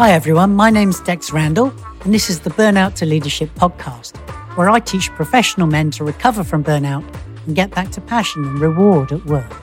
Hi everyone, my name's Dex Randall, and this is the Burnout to Leadership podcast, where I teach professional men to recover from burnout and get back to passion and reward at work.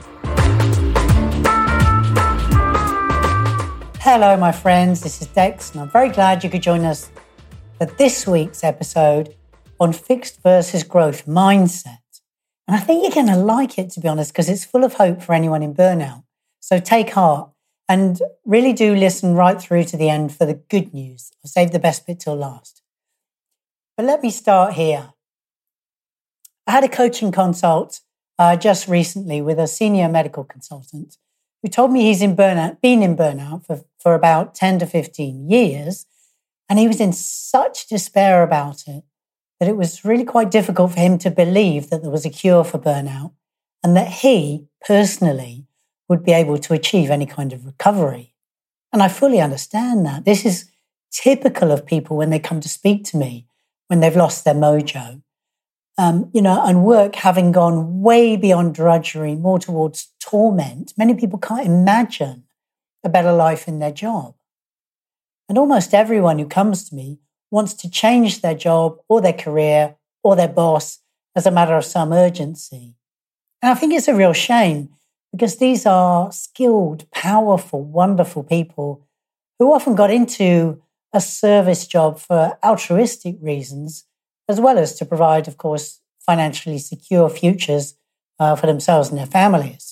Hello my friends, this is Dex, and I'm very glad you could join us for this week's episode on fixed versus growth mindset. And I think you're going to like it, to be honest, because it's full of hope for anyone in burnout. So take heart. And really do listen right through to the end for the good news. I've saved the best bit till last. But let me start here. I had a coaching consult just recently with a senior medical consultant who told me he's been in burnout for about 10 to 15 years. And he was in such despair about it that it was really quite difficult for him to believe that there was a cure for burnout and that he personally would be able to achieve any kind of recovery. And I fully understand that. This is typical of people when they come to speak to me, when they've lost their mojo. And work having gone way beyond drudgery, more towards torment. Many people can't imagine a better life in their job. And almost everyone who comes to me wants to change their job or their career or their boss as a matter of some urgency. And I think it's a real shame, because these are skilled, powerful, wonderful people who often got into a service job for altruistic reasons, as well as to provide, of course, financially secure futures for themselves and their families.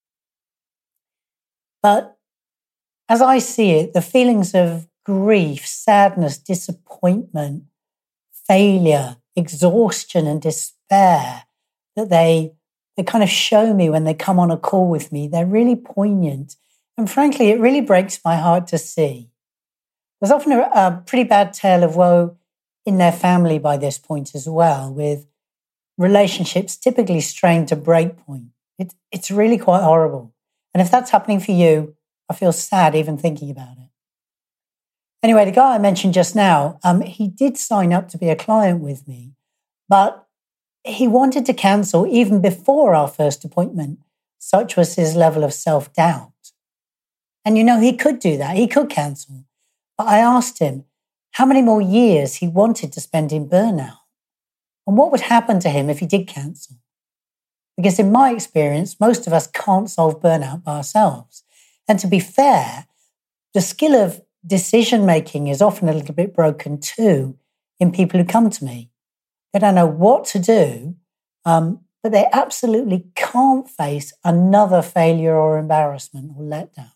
But as I see it, the feelings of grief, sadness, disappointment, failure, exhaustion, and despair that they kind of show me when they come on a call with me, they're really poignant. And frankly, it really breaks my heart to see. There's often a pretty bad tale of woe in their family by this point as well, with relationships typically strained to break point. It's really quite horrible. And if that's happening for you, I feel sad even thinking about it. Anyway, the guy I mentioned just now, he did sign up to be a client with me, but he wanted to cancel even before our first appointment. Such was his level of self-doubt. And he could do that. He could cancel. But I asked him how many more years he wanted to spend in burnout and what would happen to him if he did cancel. Because in my experience, most of us can't solve burnout by ourselves. And to be fair, the skill of decision-making is often a little bit broken too in people who come to me. They don't know what to do, but they absolutely can't face another failure or embarrassment or letdown.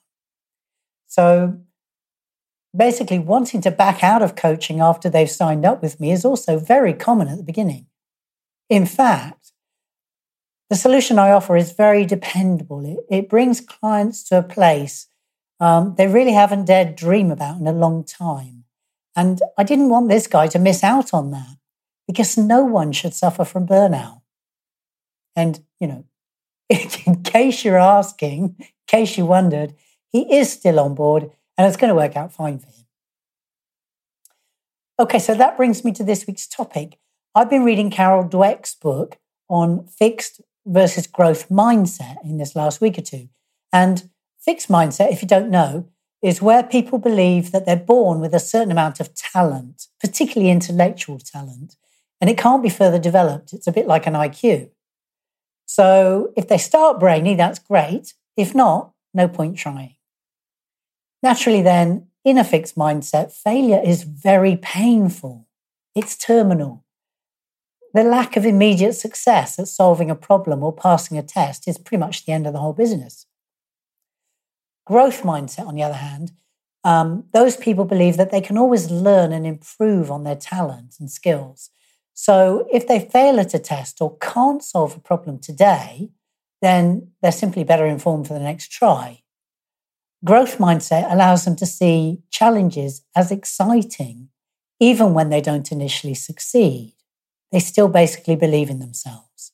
So basically, wanting to back out of coaching after they've signed up with me is also very common at the beginning. In fact, the solution I offer is very dependable. It brings clients to a place they really haven't dared dream about in a long time. And I didn't want this guy to miss out on that, because no one should suffer from burnout. And, in case you're asking, in case you wondered, he is still on board and it's going to work out fine for him. Okay, so that brings me to this week's topic. I've been reading Carol Dweck's book on fixed versus growth mindset in this last week or two. And fixed mindset, if you don't know, is where people believe that they're born with a certain amount of talent, particularly intellectual talent, and it can't be further developed. It's a bit like an IQ. So if they start brainy, that's great. If not, no point trying. Naturally then, in a fixed mindset, failure is very painful. It's terminal. The lack of immediate success at solving a problem or passing a test is pretty much the end of the whole business. Growth mindset, on the other hand, those people believe that they can always learn and improve on their talent and skills. So if they fail at a test or can't solve a problem today, then they're simply better informed for the next try. Growth mindset allows them to see challenges as exciting, even when they don't initially succeed. They still basically believe in themselves.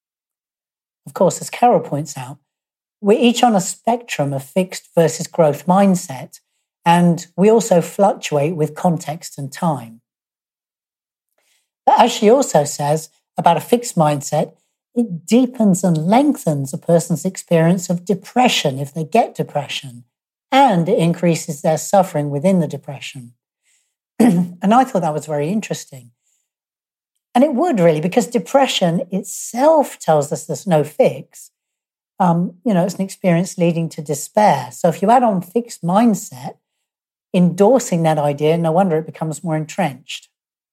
Of course, as Carol points out, we're each on a spectrum of fixed versus growth mindset, and we also fluctuate with context and time. But as she also says about a fixed mindset, it deepens and lengthens a person's experience of depression if they get depression, and it increases their suffering within the depression. And I thought that was very interesting. And it would really, because depression itself tells us there's no fix. It's an experience leading to despair. So if you add on fixed mindset, endorsing that idea, no wonder it becomes more entrenched.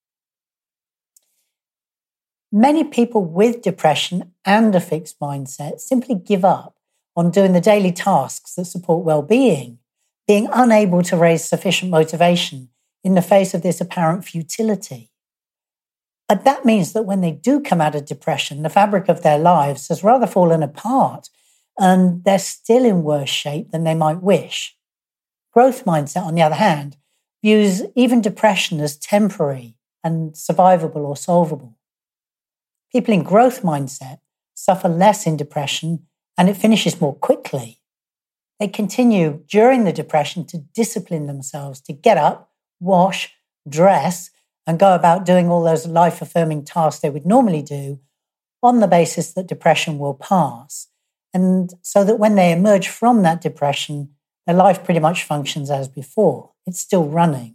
Many people with depression and a fixed mindset simply give up on doing the daily tasks that support well-being, being unable to raise sufficient motivation in the face of this apparent futility. But that means that when they do come out of depression, the fabric of their lives has rather fallen apart and they're still in worse shape than they might wish. Growth mindset, on the other hand, views even depression as temporary and survivable or solvable. People in growth mindset suffer less in depression and it finishes more quickly. They continue during the depression to discipline themselves to get up, wash, dress, and go about doing all those life-affirming tasks they would normally do on the basis that depression will pass. And so that when they emerge from that depression, their life pretty much functions as before. It's still running.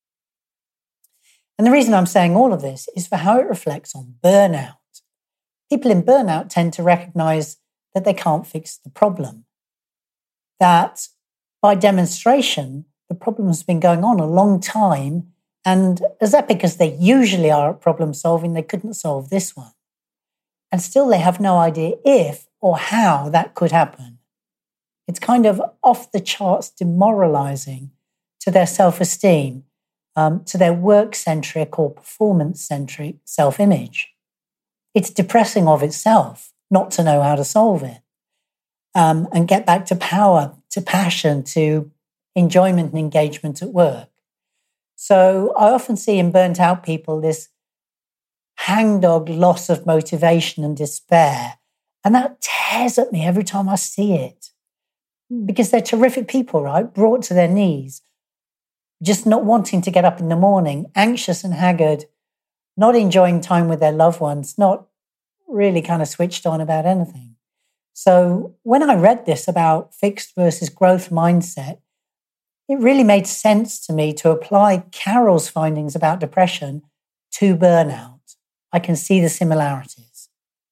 And the reason I'm saying all of this is for how it reflects on burnout. People in burnout tend to recognize that they can't fix the problem. That by demonstration, the problem has been going on a long time. And as epic as they usually are at problem solving, they couldn't solve this one. And still they have no idea if or how that could happen. It's kind of off the charts demoralizing to their self-esteem, to their work-centric or performance-centric self-image. It's depressing of itself not to know how to solve it and get back to power, to passion, to enjoyment and engagement at work. So I often see in burnt out people this hangdog loss of motivation and despair. And that tears at me every time I see it. Because they're terrific people, right? Brought to their knees, just not wanting to get up in the morning, anxious and haggard, not enjoying time with their loved ones, not really kind of switched on about anything. So when I read this about fixed versus growth mindset, it really made sense to me to apply Carroll's findings about depression to burnout. I can see the similarities.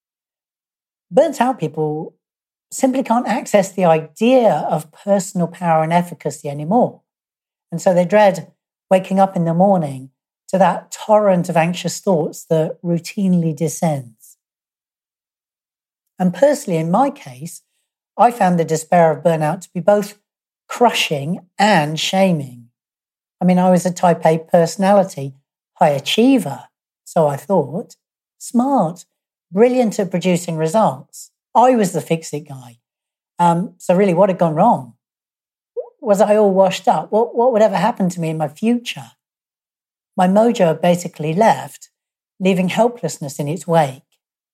Burnt out people simply can't access the idea of personal power and efficacy anymore. And so they dread waking up in the morning to that torrent of anxious thoughts that routinely descends. And personally, in my case, I found the despair of burnout to be both crushing and shaming. I mean, I was a type A personality, high achiever, so I thought, smart, brilliant at producing results. I was the fix-it guy. So really, what had gone wrong? Was I all washed up? What would ever happen to me in my future? My mojo had basically left, leaving helplessness in its wake.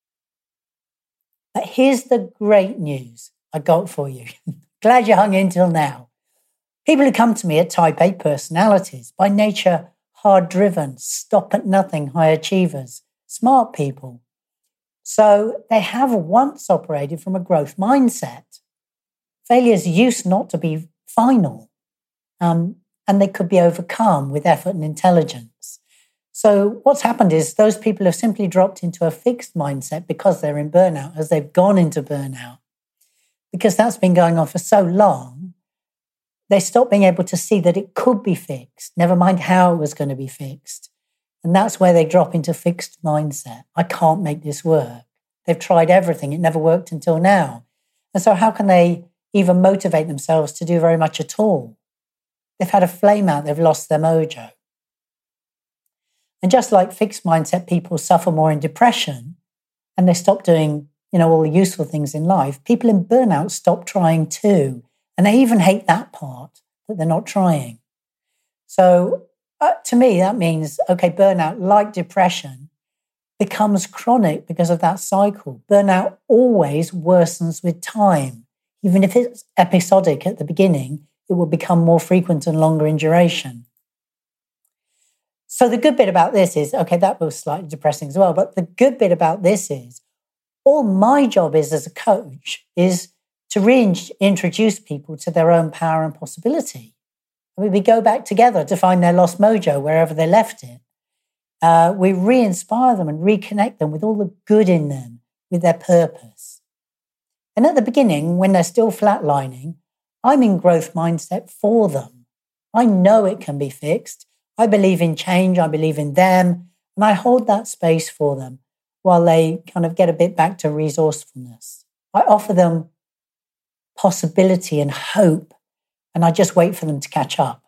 But here's the great news I got for you. Glad you hung in till now. People who come to me are type A personalities, by nature hard-driven, stop-at-nothing high achievers, smart people. So they have once operated from a growth mindset. Failures used not to be final, and they could be overcome with effort and intelligence. So what's happened is those people have simply dropped into a fixed mindset because they're in burnout, as they've gone into burnout. Because that's been going on for so long, they stopped being able to see that it could be fixed, never mind how it was going to be fixed. And that's where they drop into fixed mindset. I can't make this work. They've tried everything. It never worked until now. And so how can they even motivate themselves to do very much at all? They've had a flame out. They've lost their mojo. And just like fixed mindset people suffer more in depression and they stop doing, all the useful things in life, people in burnout stop trying too. And they even hate that part, that they're not trying. So to me, that means, burnout, like depression, becomes chronic because of that cycle. Burnout always worsens with time. Even if it's episodic at the beginning, it will become more frequent and longer in duration. So the good bit about this is, that was slightly depressing as well, but the good bit about this is, all my job is as a coach is to reintroduce people to their own power and possibility. I mean, we go back together to find their lost mojo wherever they left it. We re-inspire them and reconnect them with all the good in them, with their purpose. And at the beginning, when they're still flatlining, I'm in growth mindset for them. I know it can be fixed. I believe in change. I believe in them. And I hold that space for them while they kind of get a bit back to resourcefulness. I offer them possibility and hope, and I just wait for them to catch up.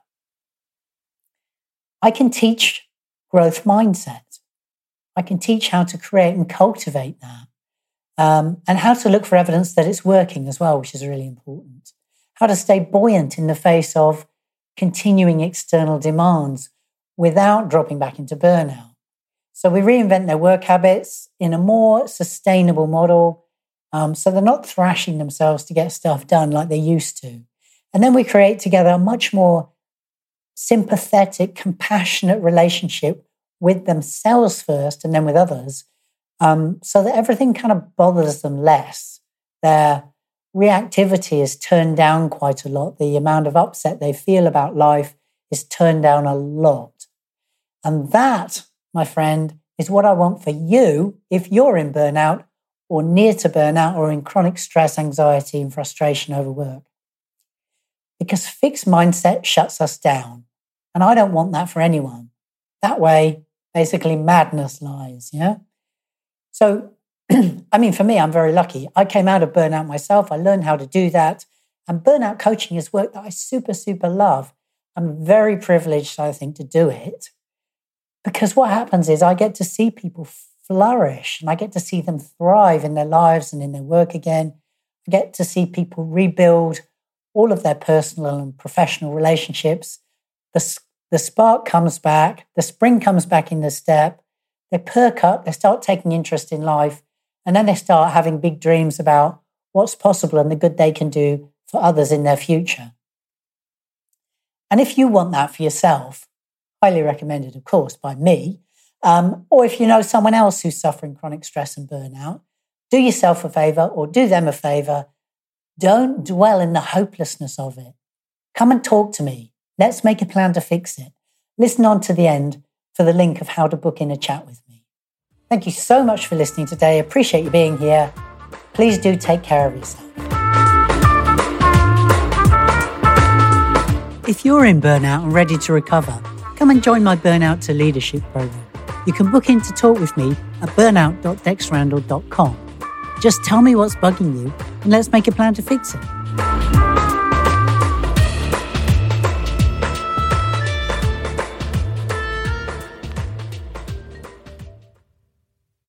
I can teach growth mindset. I can teach how to create and cultivate that, and how to look for evidence that it's working as well, which is really important. How to stay buoyant in the face of continuing external demands without dropping back into burnout. So we reinvent their work habits in a more sustainable model, so they're not thrashing themselves to get stuff done like they used to. And then we create together a much more sympathetic, compassionate relationship with themselves first and then with others, so that everything kind of bothers them less. Their reactivity is turned down quite a lot. The amount of upset they feel about life is turned down a lot. And that, my friend, is what I want for you if you're in burnout or near to burnout or in chronic stress, anxiety, and frustration over work. Because fixed mindset shuts us down. And I don't want that for anyone. That way, basically, madness lies, yeah? So, I mean, for me, I'm very lucky. I came out of burnout myself. I learned how to do that. And burnout coaching is work that I super, super love. I'm very privileged, I think, to do it. Because what happens is I get to see people flourish and I get to see them thrive in their lives and in their work again. I get to see people rebuild all of their personal and professional relationships. The spark comes back, the spring comes back in the step, they perk up, they start taking interest in life, and then they start having big dreams about what's possible and the good they can do for others in their future. And if you want that for yourself, highly recommended, of course, by me, or if you know someone else who's suffering chronic stress and burnout, do yourself a favor or do them a favor. Don't dwell in the hopelessness of it. Come and talk to me. Let's make a plan to fix it. Listen on to the end for the link of how to book in a chat with me. Thank you so much for listening today. I appreciate you being here. Please do take care of yourself. If you're in burnout and ready to recover, come and join my Burnout to Leadership program. You can book in to talk with me at burnout.dexrandall.com. Just tell me what's bugging you and let's make a plan to fix it.